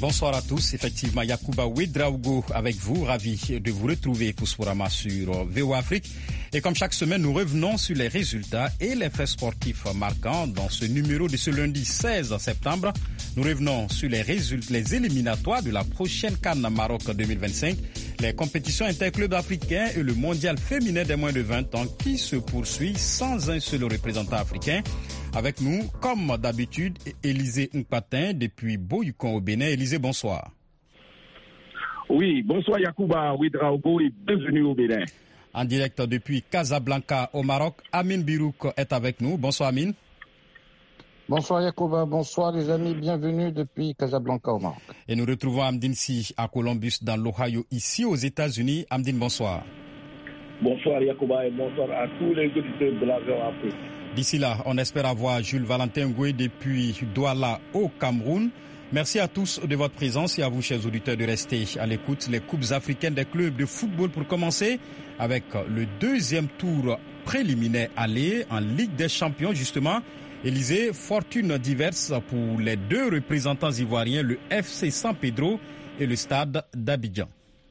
Bonsoir à tous. Effectivement, Yacouba Ouedraogo avec vous. Ravi de vous retrouver pour Sporama sur VOA Afrique. Et comme chaque semaine, nous revenons sur les résultats et les faits sportifs marquants. Dans ce numéro de ce lundi 16 septembre, nous revenons sur les éliminatoires de la prochaine CAN Maroc 2025, les compétitions interclubs africains et le mondial féminin des moins de 20 ans qui se poursuit sans un seul représentant africain. Avec nous, comme d'habitude, Élisée Nkpatin depuis Boyukon au Bénin. Élisée, bonsoir. Oui, bonsoir Yacouba Ouedraogo et bienvenue au Bénin. En direct depuis Casablanca au Maroc, Amine Birouk est avec nous. Bonsoir Amine. Bonsoir Yacouba, bonsoir les amis, bienvenue depuis Casablanca au Maroc. Et nous retrouvons Amdine Si à Columbus dans l'Ohio, ici aux États-Unis. Amdine, bonsoir. Bonsoir Yacouba et bonsoir à tous les auditeurs de la VOA Afrique. D'ici là, on espère avoir Jules Valentin Ngoué depuis Douala au Cameroun. Merci à tous de votre présence et à vous, chers auditeurs, de rester à l'écoute. Les Coupes africaines des clubs de football pour commencer avec le deuxième tour préliminaire aller en Ligue des Champions, justement. Élisée, fortune diverse pour les deux représentants ivoiriens, le FC San Pedro et le Stade d'Abidjan.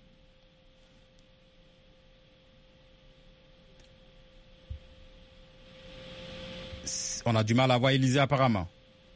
On a du mal à voir Élisée apparemment.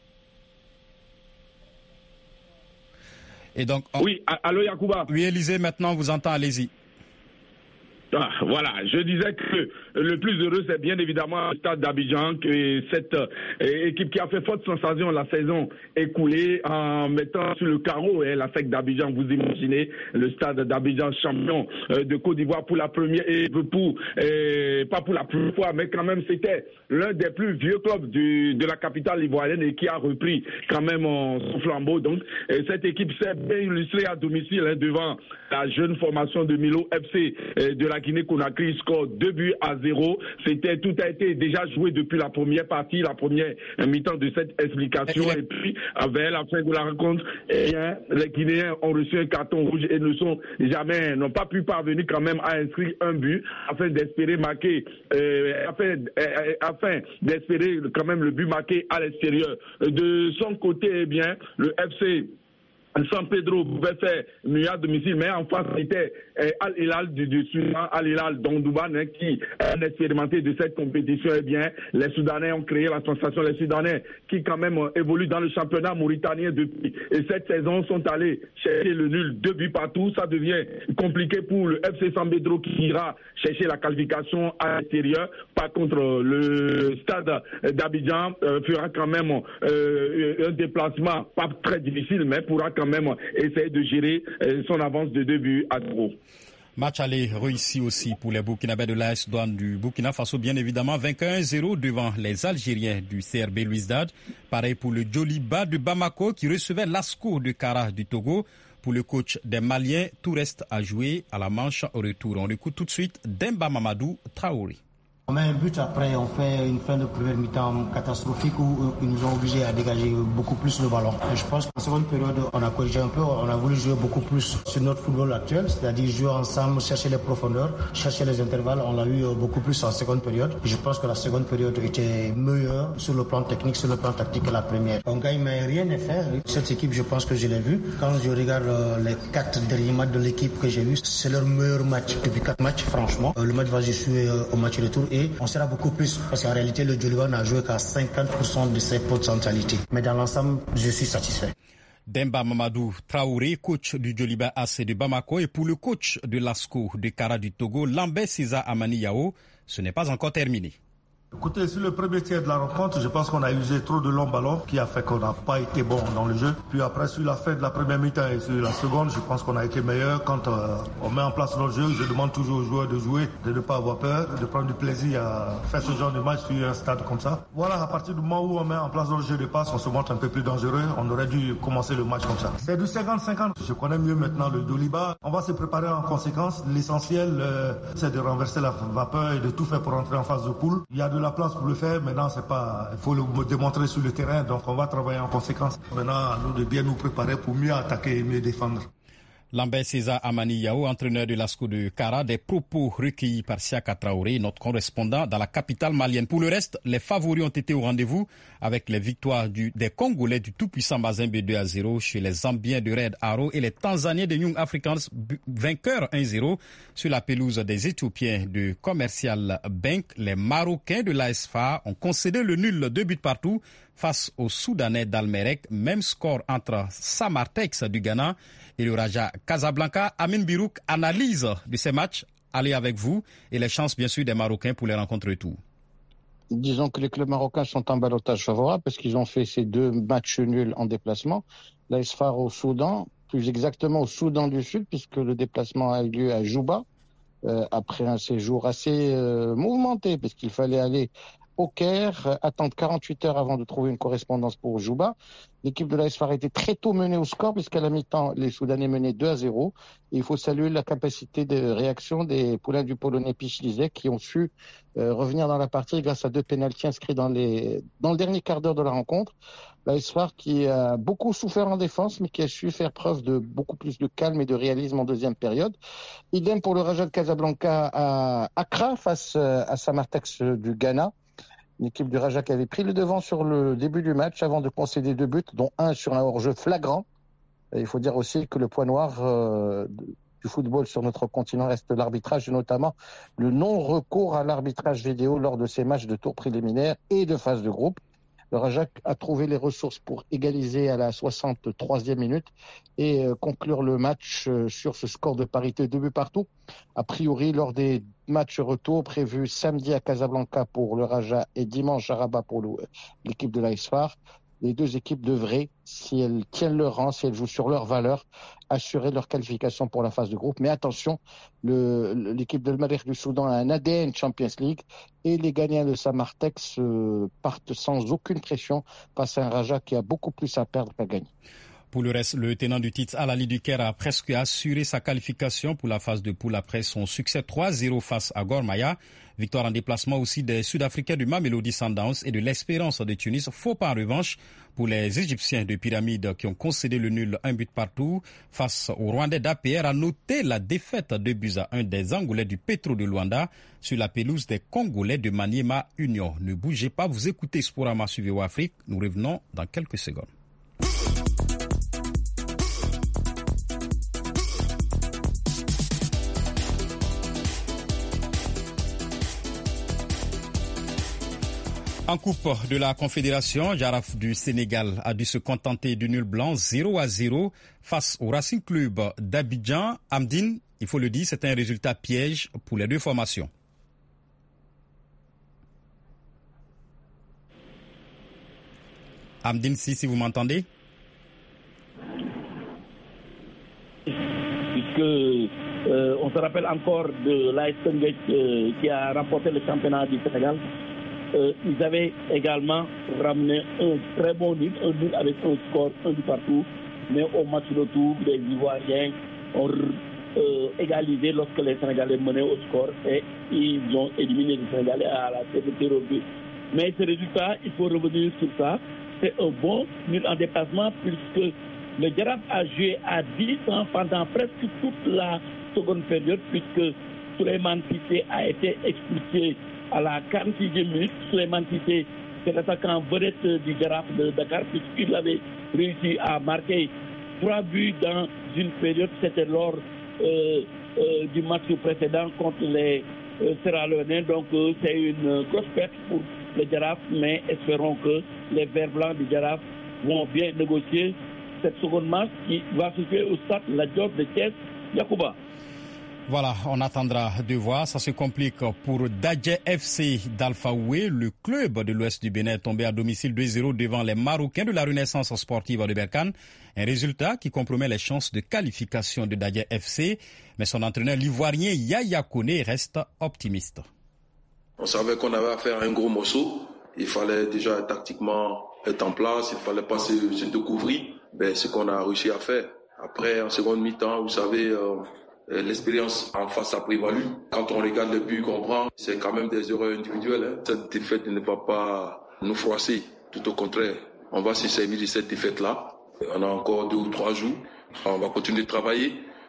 Et donc, Oui, allô Yacouba. Oui, Élisée, maintenant on vous entend, allez-y. Ah, voilà, je disais que le plus heureux, c'est bien évidemment le Stade d'Abidjan, que cette équipe qui a fait forte sensation la saison écoulée en mettant sur le carreau la SEC d'Abidjan. Vous imaginez le Stade d'Abidjan, champion de Côte d'Ivoire pour la première et pas pour la première fois, mais quand même c'était l'un des plus vieux clubs de la capitale ivoirienne et qui a repris quand même son flambeau. Donc cette équipe s'est bien illustrée à domicile devant la jeune formation de Milo FC de la Guinée-Conakry, score 2-0. Tout a été déjà joué depuis la première partie, la première mi-temps de cette explication. Et puis, avec la fin de la rencontre, les Guinéens ont reçu un carton rouge et n'ont pas pu parvenir quand même à inscrire un but afin d'espérer marquer, afin d'espérer quand même le but marqué à l'extérieur. De son côté, le FC San Pedro pouvait faire mieux à domicile, mais en face c'était Al Hilal du Soudan, Al Hilal d'Ondouban qui est expérimenté de cette compétition. Les Soudanais ont créé la sensation, les Soudanais qui quand même évoluent dans le championnat mauritanien depuis cette saison sont allés chercher le nul 2 buts partout. Ça devient compliqué pour le FC San Pedro qui ira chercher la qualification à l'extérieur. Par contre, le Stade d'Abidjan fera quand même un déplacement pas très difficile, mais pourra quand même essayer de gérer son avance de 2-0. Match aller réussi aussi pour les Burkinabés de l'AS Douane du Burkina Faso, bien évidemment, vainqueur 1-0 devant les Algériens du CRB Louizdad. Pareil pour le Djoliba de Bamako qui recevait l'ASCO de Kara du Togo. Pour le coach des Maliens, tout reste à jouer à la manche au retour. On écoute tout de suite Demba Mamadou Traoré. On met un but, après on fait une fin de première mi-temps catastrophique où ils nous ont obligés à dégager beaucoup plus le ballon. Et je pense qu'en seconde période, on a corrigé un peu, on a voulu jouer beaucoup plus sur notre football actuel, c'est-à-dire jouer ensemble, chercher les profondeurs, chercher les intervalles. On l'a eu beaucoup plus en seconde période. Et je pense que la seconde période était meilleure sur le plan technique, sur le plan tactique que la première. On gagne, mais rien n'est fait. Cette équipe, je pense que je l'ai vue. Quand je regarde les 4 derniers matchs de l'équipe que j'ai vus, c'est leur meilleur match depuis 4 matchs, franchement. Le match va jouer au match retour. Et on sera beaucoup plus, parce qu'en réalité, le Djoliba n'a joué qu'à 50% de ses potentialités. Mais dans l'ensemble, je suis satisfait. Demba Mamadou Traoré, coach du Djoliba AC de Bamako, et pour le coach de l'ASCO de Kara du Togo, Lambert César Amani Yao, ce n'est pas encore terminé. Écoutez, sur le premier tiers de la rencontre, je pense qu'on a usé trop de longs ballons qui a fait qu'on n'a pas été bon dans le jeu. Puis après, sur la fin de la première mi-temps et sur la seconde, je pense qu'on a été meilleur. Quand on met en place notre jeu, je demande toujours aux joueurs de jouer, de ne pas avoir peur, de prendre du plaisir à faire ce genre de match sur un stade comme ça. Voilà, à partir du moment où on met en place notre jeu de passe, on se montre un peu plus dangereux. On aurait dû commencer le match comme ça. C'est du 50-50. Je connais mieux maintenant le Djoliba. On va se préparer en conséquence. L'essentiel, c'est de renverser la vapeur et de tout faire pour entrer en phase de poule. Il y a de la place pour le faire, maintenant il faut le démontrer sur le terrain, donc on va travailler en conséquence. Maintenant, à nous de bien nous préparer pour mieux attaquer et mieux défendre. Lambert César Amani Yao, entraîneur de l'ASCO de Kara, des propos recueillis par Siaka Traoré, notre correspondant dans la capitale malienne. Pour le reste, les favoris ont été au rendez-vous avec les victoires des Congolais du tout-puissant Mazembe 2-0 chez les Zambiens de Red Arrow et les Tanzaniens de Young Africans vainqueurs 1-0 sur la pelouse des Éthiopiens de Commercial Bank. Les Marocains de l'AS FAR ont concédé le nul 2 buts partout face aux Soudanais d'Almerek. Même score entre Samartex du Ghana et le Raja Casablanca. Amin Birouk, analyse de ces matchs. Allez avec vous et les chances bien sûr des Marocains pour les rencontres retour. Disons que les clubs marocains sont en ballottage favorable parce qu'ils ont fait ces 2 matchs nuls en déplacement. L'AS FAR au Soudan, plus exactement au Soudan du Sud, puisque le déplacement a eu lieu à Juba, après un séjour assez mouvementé, parce qu'il fallait aller au Caire, attendre 48 heures avant de trouver une correspondance pour Juba. L'équipe de l'AS FAR était très tôt menée au score, puisqu'à la mi-temps, les Soudanais menaient 2-0. Et il faut saluer la capacité de réaction des poulains du Polonais Pichlisek qui ont su revenir dans la partie grâce à 2 pénaltys inscrits dans le dernier quart d'heure de la rencontre. L'AS FAR qui a beaucoup souffert en défense, mais qui a su faire preuve de beaucoup plus de calme et de réalisme en deuxième période. Idem pour le Raja de Casablanca à Accra face à Samartex du Ghana. L'équipe du Raja qui avait pris le devant sur le début du match avant de concéder 2 buts, dont un sur un hors-jeu flagrant. Et il faut dire aussi que le point noir du football sur notre continent reste l'arbitrage, et notamment le non-recours à l'arbitrage vidéo lors de ces matchs de tour préliminaire et de phase de groupe. Le Raja a trouvé les ressources pour égaliser à la 63e minute et conclure le match sur ce score de parité 2 buts partout. A priori, lors des matchs retour prévus samedi à Casablanca pour le Raja et dimanche à Rabat pour l'équipe de l'AS FAR, les 2 équipes devraient, si elles tiennent leur rang, si elles jouent sur leurs valeurs, assurer leur qualification pour la phase de groupe. Mais attention, l'équipe de Al-Merreikh du Soudan a un ADN Champions League et les gagnants de Samartex partent sans aucune pression face à un Raja qui a beaucoup plus à perdre qu'à gagner. Pour le reste, le tenant du titre Al Ahly du Caire a presque assuré sa qualification pour la phase de poule après son succès 3-0 face à Gor Mahia. Victoire en déplacement aussi des Sud-Africains du Mamelodi Sundowns et de l'Espérance de Tunis. Faux pas en revanche pour les Égyptiens de Pyramide qui ont concédé le nul 1 but partout face aux Rwandais d'APR. A noté la défaite 2-1 des Angolais du Petro de Luanda sur la pelouse des Congolais de Maniema Union. Ne bougez pas, vous écoutez Sporama sur VOA Afrique. Nous revenons dans quelques secondes. En coupe de la Confédération, Jaraaf du Sénégal a dû se contenter du nul blanc 0-0 face au Racing Club d'Abidjan. Amdine, il faut le dire, c'est un résultat piège pour les 2 formations. Amdine, si vous m'entendez. Puisque on se rappelle encore de l'AS Teungueth qui a remporté le championnat du Sénégal. Ils avaient également ramené un très bon nul, avec un score 1 but partout, mais au match retour, les Ivoiriens ont égalisé lorsque les Sénégalais menaient au score et ils ont éliminé les Sénégalais à la CPT au but. Mais ce résultat, il faut revenir sur ça, c'est un bon nul en déplacement puisque le Jaraaf a joué à 10 ans pendant presque toute la seconde période puisque Souleymane Cissé a été expulsé à la 46e minute. Souleymane Cissé, c'est l'attaquant vedette du Jaraaf de Dakar, puisqu'il avait réussi à marquer 3 buts dans une période. C'était lors du match précédent contre les Sierra-Léonais. Donc c'est une grosse perte pour le Jaraaf, mais espérons que les Verts Blancs du Jaraaf vont bien négocier cette seconde match qui va se faire au stade La Diop de Thiès. Yacouba. Voilà, on attendra de voir. Ça se complique pour Dadje FC d'Alpha-Oué. Le club de l'Ouest du Bénin est tombé à domicile 2-0 devant les Marocains de la Renaissance sportive de Berkane. Un résultat qui compromet les chances de qualification de Dadje FC. Mais son entraîneur, l'Ivoirien Yaya Kone, reste optimiste. On savait qu'on avait à faire un gros morceau. Il fallait déjà tactiquement être en place. Il fallait pas se découvrir. Ben, ce qu'on a réussi à faire. Après, en seconde mi-temps, vous savez... l'expérience en face a prévalu. Quand on regarde le but qu'on prend, c'est quand même des erreurs individuelles. Cette défaite ne va pas nous froisser. Tout au contraire, on va se servir de cette défaite-là. On a encore 2 ou 3 jours. On va continuer de travailler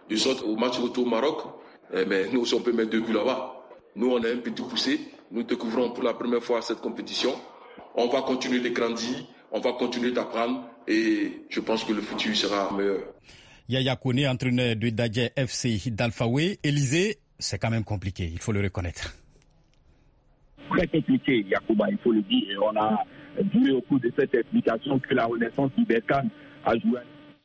de sorte au match retour au Maroc, mais nous aussi on peut mettre 2 buts là-bas. Nous on a un petit poussé, nous découvrons pour la première fois cette compétition. On va continuer de grandir, on va continuer d'apprendre et je pense que le futur sera meilleur. Yaya Kone, entraîneur de Dadje FC d'Alfaoué. Élysée, c'est quand même compliqué, il faut le reconnaître. Très compliqué, Yacouba, il faut le dire. Et on a vu au cours de cette explication que la Renaissance du Berkane a joué.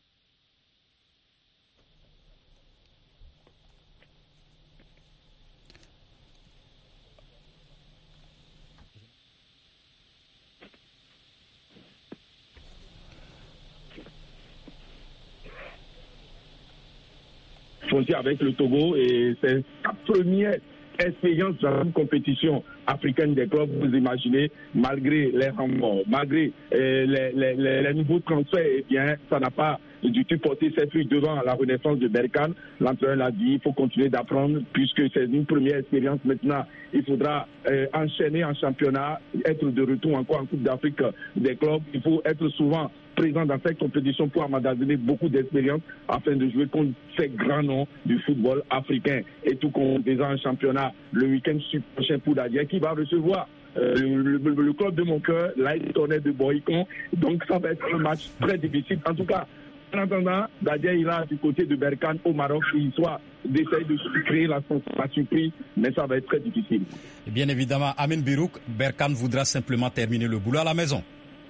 Avec le Togo et c'est sa première expérience dans une compétition africaine des clubs. Vous imaginez, malgré les remords, malgré les nouveaux transferts, eh bien, ça n'a pas du tout porté ses fruits devant la Renaissance de Berkane. L'entraîneur l'a dit, il faut continuer d'apprendre puisque c'est une première expérience. Maintenant, il faudra enchaîner en championnat, être de retour encore en Coupe d'Afrique des clubs. Il faut être souvent présent dans cette compétition pour emmagasiner beaucoup d'expérience afin de jouer contre ces grands noms du football africain. Et tout comme déjà en championnat le week-end prochain pour Dadje qui va recevoir le club de mon cœur, l'AS Tonnerre de Boycon. Donc ça va être un match très difficile. En tout cas, en attendant, Dadje ira du côté de Berkane au Maroc, soit d'essayer de créer la surprise, mais ça va être très difficile. Et bien évidemment, Amin Birouk, Berkane voudra simplement terminer le boulot à la maison.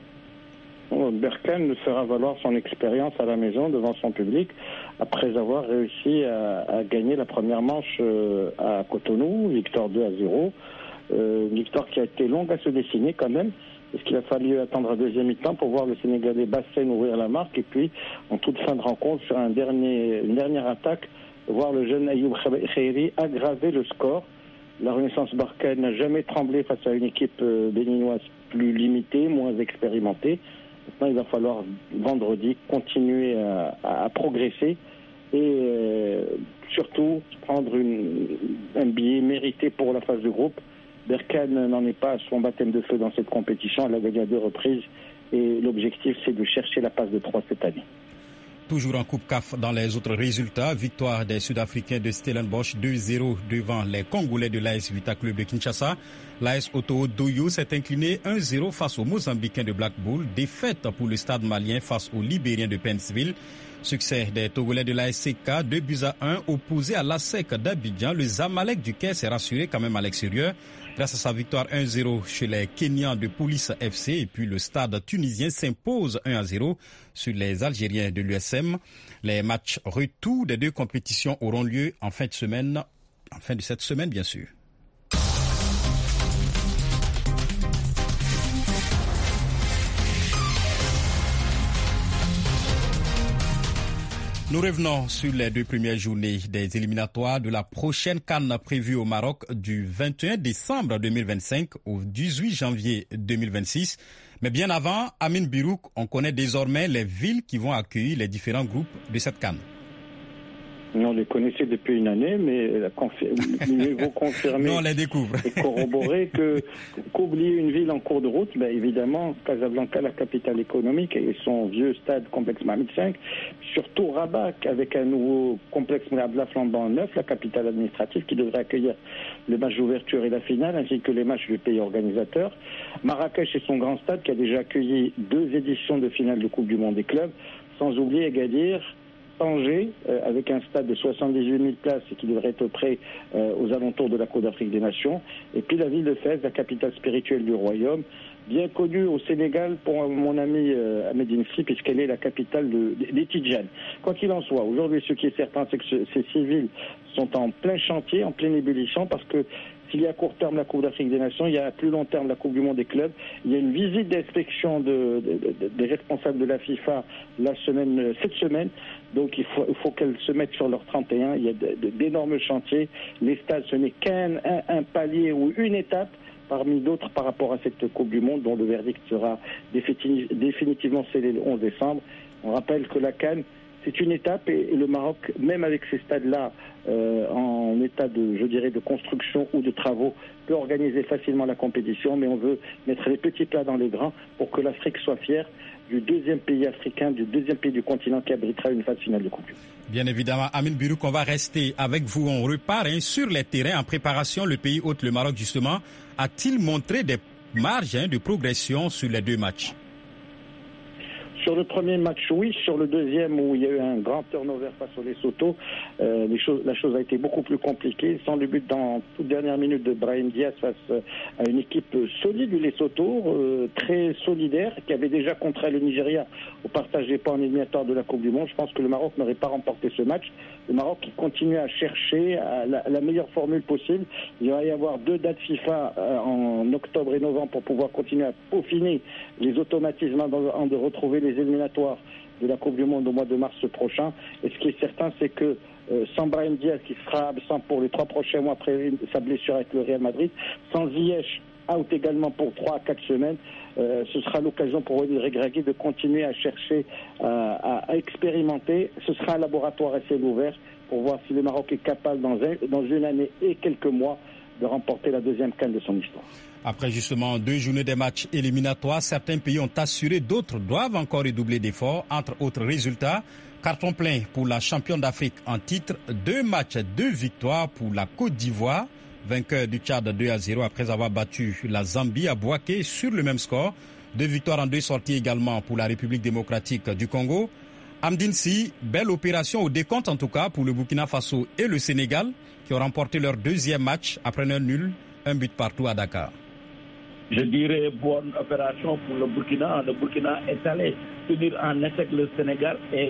Berkane fera valoir son expérience à la maison devant son public après avoir réussi à gagner la première manche à Cotonou, victoire 2-0. Victoire qui a été longue à se dessiner quand même, parce qu'il a fallu attendre un deuxième mi-temps pour voir le Sénégalais Bassène ouvrir la marque et puis en toute fin de rencontre sur une dernière attaque, voir le jeune Ayoub Khairi aggraver le score. La Renaissance Berkane n'a jamais tremblé face à une équipe béninoise plus limitée, moins expérimentée. Maintenant, il va falloir vendredi continuer à progresser et surtout prendre un billet mérité pour la phase de groupe. Berkane n'en est pas à son baptême de feu dans cette compétition. Elle a gagné à 2 reprises et l'objectif, c'est de chercher la passe de 3 cette année. Toujours en Coupe CAF dans les autres résultats, victoire des Sud-Africains de Stellenbosch 2-0 devant les Congolais de l'AS Vita Club de Kinshasa. L'AS Oto Doyo s'est incliné 1-0 face aux Mozambicains de Black Bull. Défaite pour le Stade malien face aux Libériens de Pennsville. Succès des Togolais de l'ASCK, 2-1 opposé à l'ASEC d'Abidjan. Le Zamalek du Caire s'est rassuré quand même à l'extérieur grâce à sa victoire 1-0 chez les Kenyans de Police FC. Et puis le Stade tunisien s'impose 1-0 sur les Algériens de l'USM. Les matchs retour des 2 compétitions auront lieu en fin de cette semaine bien sûr. Nous revenons sur les 2 premières journées des éliminatoires de la prochaine CAN prévue au Maroc du 21 décembre 2025 au 18 janvier 2026. Mais bien avant, Amin Birouk, on connaît désormais les villes qui vont accueillir les différents groupes de cette CAN. On les connaissait depuis une année, mais mieux vaut confirmer non, on les découvre. Et corroborer qu'oublier une ville en cours de route, évidemment, Casablanca, la capitale économique, et son vieux stade complexe Mohamed V, surtout Rabat, avec un nouveau complexe Mohamed flambant neuf, la capitale administrative, qui devrait accueillir le match d'ouverture et la finale, ainsi que les matchs du pays organisateur. Marrakech et son grand stade, qui a déjà accueilli 2 éditions de finale de Coupe du Monde des clubs, sans oublier Agadir, Tanger, avec un stade de 78 000 places et qui devrait être prêt aux alentours de la Coupe d'Afrique des Nations. Et puis la ville de Fès, la capitale spirituelle du royaume, bien connue au Sénégal pour mon ami Ahmed Insi, puisqu'elle est la capitale des Tidjanes. Quoi qu'il en soit, aujourd'hui, ce qui est certain, c'est que ces 6 villes sont en plein chantier, en pleine ébullition, parce que s'il y a à court terme la Coupe d'Afrique des Nations, il y a à plus long terme la Coupe du Monde des clubs. Il y a une visite d'inspection des responsables de la FIFA cette semaine. Donc il faut qu'elles se mettent sur leur 31. Il y a d'énormes chantiers. Les stades, ce n'est qu'un palier ou une étape parmi d'autres par rapport à cette Coupe du Monde dont le verdict sera définitivement scellé le 11 décembre. On rappelle que la CAN, c'est une étape et le Maroc, même avec ces stades-là en état de construction ou de travaux, peut organiser facilement la compétition, mais on veut mettre les petits plats dans les grands pour que l'Afrique soit fière du deuxième pays africain, du deuxième pays du continent qui abritera une phase finale de Coupe. Bien évidemment, Amine Birouk, on va rester avec vous. On repart sur les terrains en préparation. Le pays hôte, le Maroc justement, a-t-il montré des marges de progression sur les 2 matchs? Sur le premier match, oui. Sur le deuxième, où il y a eu un grand turnover face au Lesotho, la chose a été beaucoup plus compliquée. Sans le but dans toute dernière minute de Brahim Diaz face à une équipe solide du Lesotho, très solidaire, qui avait déjà contraint le Nigeria au partage des points en éliminatoire de la Coupe du Monde. Je pense que le Maroc n'aurait pas remporté ce match. Le Maroc qui continue à chercher la meilleure formule possible. Il va y avoir 2 dates FIFA en octobre et novembre pour pouvoir continuer à peaufiner les automatismes avant de retrouver les éliminatoires de la Coupe du Monde au mois de mars prochain. Et ce qui est certain, c'est que sans Brahim Diaz, qui sera absent pour les 3 prochains mois après sa blessure avec le Real Madrid, sans Ziyech, out également pour 3 à 4 semaines, ce sera l'occasion pour Walid Regragui de continuer à chercher, à expérimenter. Ce sera un laboratoire à ciel ouvert pour voir si le Maroc est capable, dans une année et quelques mois, de remporter la 2e CAN de son histoire. Après justement 2 journées des matchs éliminatoires, certains pays ont assuré, d'autres doivent encore redoubler d'efforts. Entre autres résultats, carton plein pour la championne d'Afrique en titre, 2 matchs, 2 victoires pour la Côte d'Ivoire, vainqueur du Tchad 2-0 après avoir battu la Zambie à Bouaké sur le même score. 2 victoires en 2 sorties également pour la République démocratique du Congo. Amdine Sy, belle opération au décompte en tout cas pour le Burkina Faso et le Sénégal qui ont remporté leur 2e match après un nul, 1 but partout à Dakar. Je dirais bonne opération pour le Burkina. Le Burkina est allé tenir en échec le Sénégal et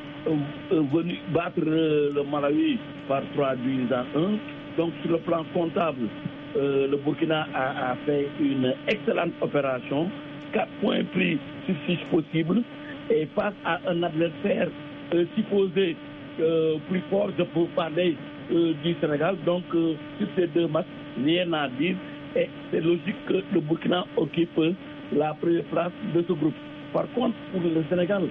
venu battre le Malawi par 3 buts à 1. Donc sur le plan comptable, le Burkina a fait une excellente opération. 4 points pris sur 6 possibles. Et face à un adversaire supposé plus fort, je peux parler du Sénégal. Donc sur ces 2 matchs, rien à dire. Et c'est logique que le Burkina occupe la première place de ce groupe. Par contre, pour le Sénégal,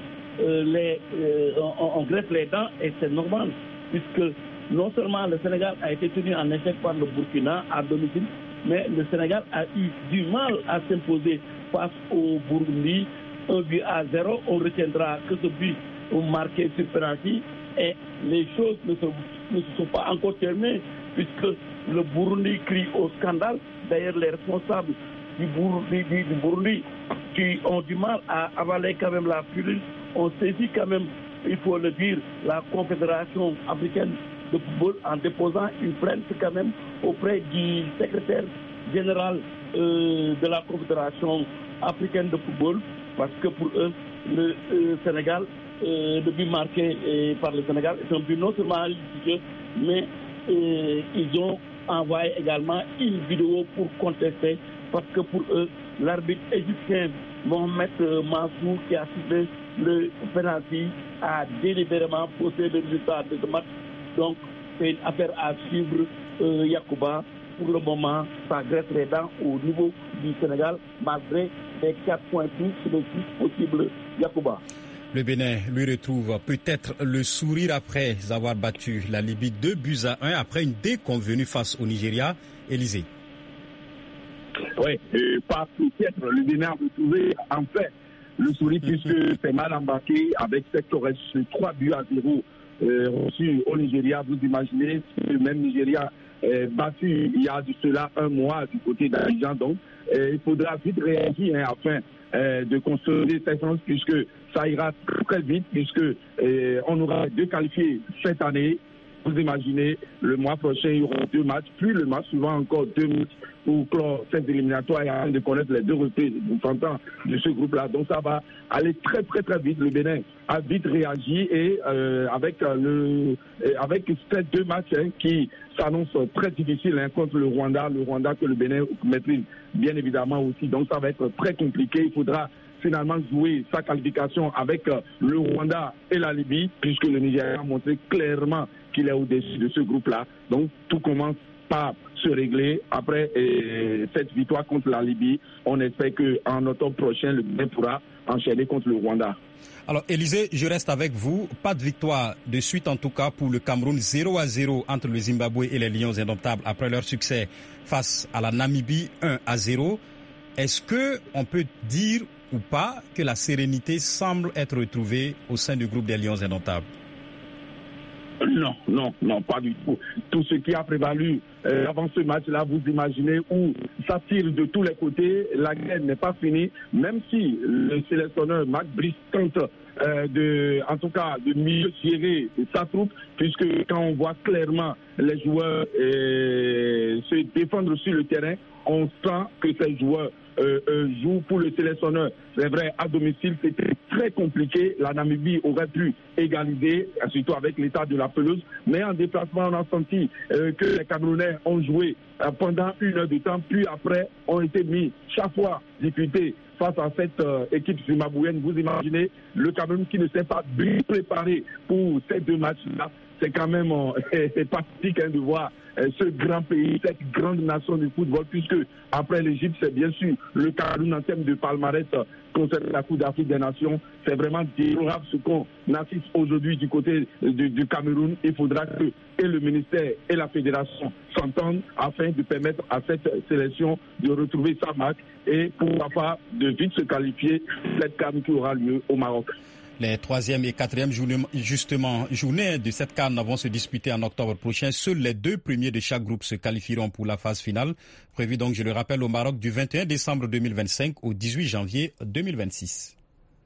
on greffe les dents et c'est normal, puisque non seulement le Sénégal a été tenu en échec par le Burkina à domicile, mais le Sénégal a eu du mal à s'imposer face au Burundi. 1 but à 0, on retiendra que ce but marqué sur penalty et les choses ne se sont pas encore terminées puisque le Burundi crie au scandale. D'ailleurs, les responsables du Burundi qui ont du mal à avaler quand même la pilule ont saisi quand même, il faut le dire, la Confédération africaine de football en déposant une plainte quand même auprès du secrétaire général de la Confédération africaine de football, parce que pour eux, le Sénégal, le but marqué par le Sénégal est un but non seulement litigieux, mais ils ont envoyé également une vidéo pour contester, parce que pour eux, l'arbitre égyptien Mohamed Mansour, qui a sifflé le penalty, a délibérément posé le résultat de ce match. Donc, c'est une affaire à suivre, Yacouba. Pour le moment, ça graisse les dents au niveau du Sénégal, malgré les 4 points plus sur le plus possible, Yacouba. Le Bénin lui retrouve peut-être le sourire après avoir battu la Libye 2 buts à 1 après une déconvenue face au Nigeria. Élysée. Oui, pas peut-être. Le Bénin a retrouvé en fait le sourire puisque c'est mal embarqué avec cette correction 3 buts à 0 reçus au Nigeria. Vous imaginez le même Nigeria battu il y a de cela un mois du côté d'Abidjan. Donc, il faudra vite réagir afin de consolider cette chance puisque ça ira très vite puisque on aura 2 qualifiés cette année. Vous imaginez, le mois prochain, il y aura 2 matchs, puis le mois suivant encore 2 matchs pour clore cette éliminatoire et afin de connaître les 2 reprises de ce groupe-là. Donc ça va aller très très très vite. Le Bénin a vite réagi et avec ces 2 matchs qui s'annoncent très difficiles contre le Rwanda que le Bénin maîtrise bien évidemment aussi. Donc ça va être très compliqué. Il faudra finalement jouer sa qualification avec le Rwanda et la Libye, puisque le Nigeria a montré clairement qu'il est au-dessus de ce groupe-là. Donc tout commence par se régler. Après cette victoire contre la Libye, on espère qu'en octobre prochain, le Bénin pourra enchaîner contre le Rwanda. Alors Élysée, je reste avec vous. Pas de victoire de suite en tout cas pour le Cameroun. 0-0 entre le Zimbabwe et les Lions indomptables après leur succès face à la Namibie 1-0. Est-ce qu'on peut dire ou pas que la sérénité semble être retrouvée au sein du groupe des Lions indomptables? Non, pas du tout. Tout ce qui a prévalu avant ce match-là, vous imaginez où ça tire de tous les côtés, la guerre n'est pas finie, même si le sélectionneur Marc Brice tente de mieux gérer sa troupe, puisque quand on voit clairement les joueurs se défendre sur le terrain, on sent que ces joueurs jouent pour le sélectionneur. C'est vrai, à domicile, c'était très compliqué. La Namibie aurait pu égaliser, surtout avec l'état de la pelouse. Mais en déplacement, on a senti que les Camerounais ont joué pendant 1 heure de temps, puis après, ont été mis chaque fois difficulté face à cette équipe zimbabwéenne. Vous imaginez le Cameroun qui ne s'est pas bien préparé pour ces 2 matchs-là. C'est quand même pathétique de voir ce grand pays, cette grande nation du football, puisque après l'Égypte, c'est bien sûr le Cameroun en termes de palmarès concernant la Coupe d'Afrique des Nations. C'est vraiment déplorable ce qu'on assiste aujourd'hui du côté du Cameroun. Il faudra que et le ministère et la fédération s'entendent afin de permettre à cette sélection de retrouver sa marque et pourquoi pas de vite se qualifier cette CAN qui aura lieu au Maroc. Les 3e et 4e journées de cette CAN vont se disputer en octobre prochain. Seuls les 2 premiers de chaque groupe se qualifieront pour la phase finale, prévue donc, je le rappelle, au Maroc du 21 décembre 2025 au 18 janvier 2026.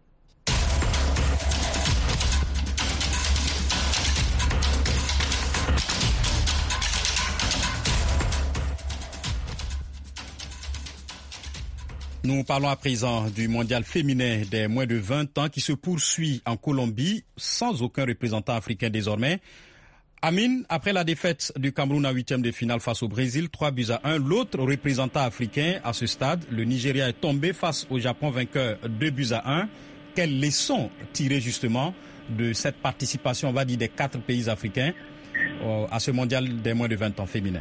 Nous parlons à présent du mondial féminin des moins de 20 ans qui se poursuit en Colombie sans aucun représentant africain désormais. Amine, après la défaite du Cameroun en 8e de finale face au Brésil, 3-1, l'autre représentant africain à ce stade, le Nigeria, est tombé face au Japon vainqueur 2-1. Quelles leçons tirer justement de cette participation, on va dire, des 4 pays africains à ce mondial des moins de 20 ans féminin?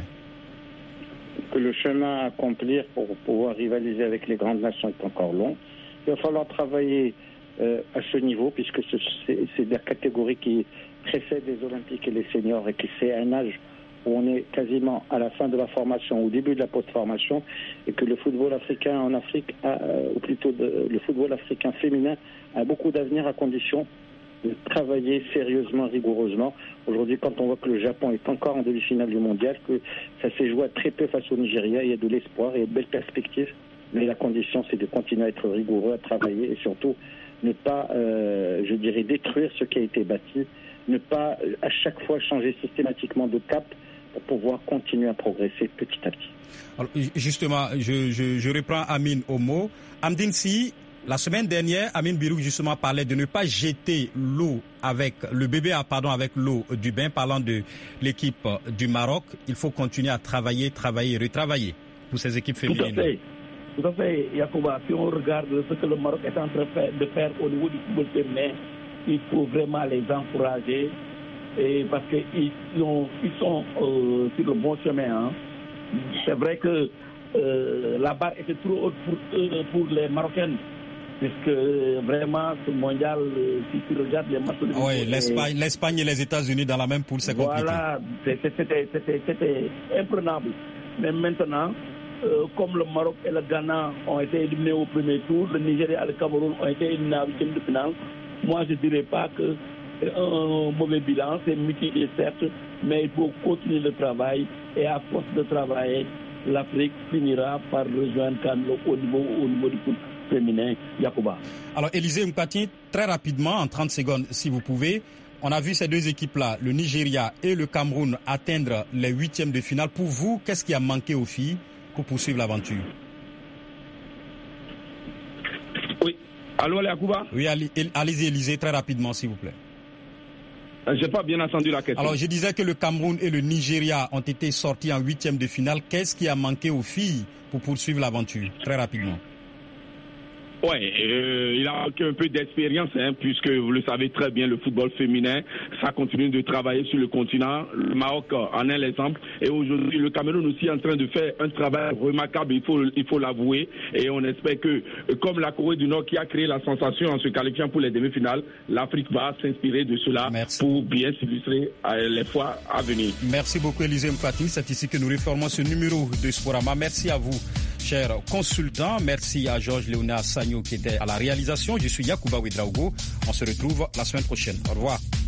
Que le chemin à accomplir pour pouvoir rivaliser avec les grandes nations est encore long. Il va falloir travailler à ce niveau, puisque c'est la catégorie qui précède les Olympiques et les seniors, et que c'est un âge où on est quasiment à la fin de la formation, au début de la post-formation, et que le football africain en Afrique, ou plutôt le football africain féminin, a beaucoup d'avenir à condition de travailler sérieusement, rigoureusement. Aujourd'hui, quand on voit que le Japon est encore en demi-finale du mondial, que ça s'est joué très peu face au Nigeria, il y a de l'espoir, il y a de belles perspectives, mais la condition, c'est de continuer à être rigoureux, à travailler, et surtout ne pas, détruire ce qui a été bâti, ne pas à chaque fois changer systématiquement de cap pour pouvoir continuer à progresser petit à petit. Alors, justement, je reprends Amine au mot. Amdine Si, la semaine dernière, Amine Birouk justement parlait de ne pas jeter l'eau avec l'eau du bain, parlant de l'équipe du Maroc. Il faut continuer à travailler, retravailler pour ces équipes féminines. Tout à fait, Yacouba. Si on regarde ce que le Maroc est en train de faire au niveau du football féminin, il faut vraiment les encourager, parce qu'ils sont sur le bon chemin. C'est vrai que la barre était trop haute pour les Marocaines. Puisque vraiment, ce mondial, si tu regardes les matchs... Oui, l'Espagne et les États-Unis dans la même poule, c'est compliqué. Voilà, c'était imprenable. Mais maintenant, comme le Maroc et le Ghana ont été éliminés au premier tour, le Nigeria et le Cameroun ont été éliminés en 8e de finale, moi je ne dirais pas que c'est un mauvais bilan, c'est mitigé certes, mais il faut continuer le travail, et à force de travailler, l'Afrique finira par rejoindre au niveau du foot féminin. Yacouba. Alors Élisée Mpati, très rapidement, en 30 secondes si vous pouvez, on a vu ces 2 équipes-là, le Nigeria et le Cameroun, atteindre les 8e de finale. Pour vous, qu'est-ce qui a manqué aux filles pour poursuivre l'aventure? Oui. Allô, Yacouba? Oui, allez-y Élisée, très rapidement s'il vous plaît. J'ai pas bien entendu la question. Alors je disais que le Cameroun et le Nigeria ont été sortis en 8e de finale. Qu'est-ce qui a manqué aux filles pour poursuivre l'aventure? Très rapidement. Oui, il a manqué un peu d'expérience, puisque vous le savez très bien, le football féminin, ça continue de travailler sur le continent. Le Maroc en est l'exemple. Et aujourd'hui, le Cameroun aussi est en train de faire un travail remarquable, il faut l'avouer. Et on espère que, comme la Corée du Nord qui a créé la sensation en se qualifiant pour les demi-finales, l'Afrique va s'inspirer de cela pour bien s'illustrer les fois à venir. Merci beaucoup, Élisée Mpati. C'est ici que nous réformons ce numéro de Sporama. Merci à vous, chers consultants. Merci à Georges Léonard Sagno qui était à la réalisation. Je suis Yacouba Ouedraogo. On se retrouve la semaine prochaine. Au revoir.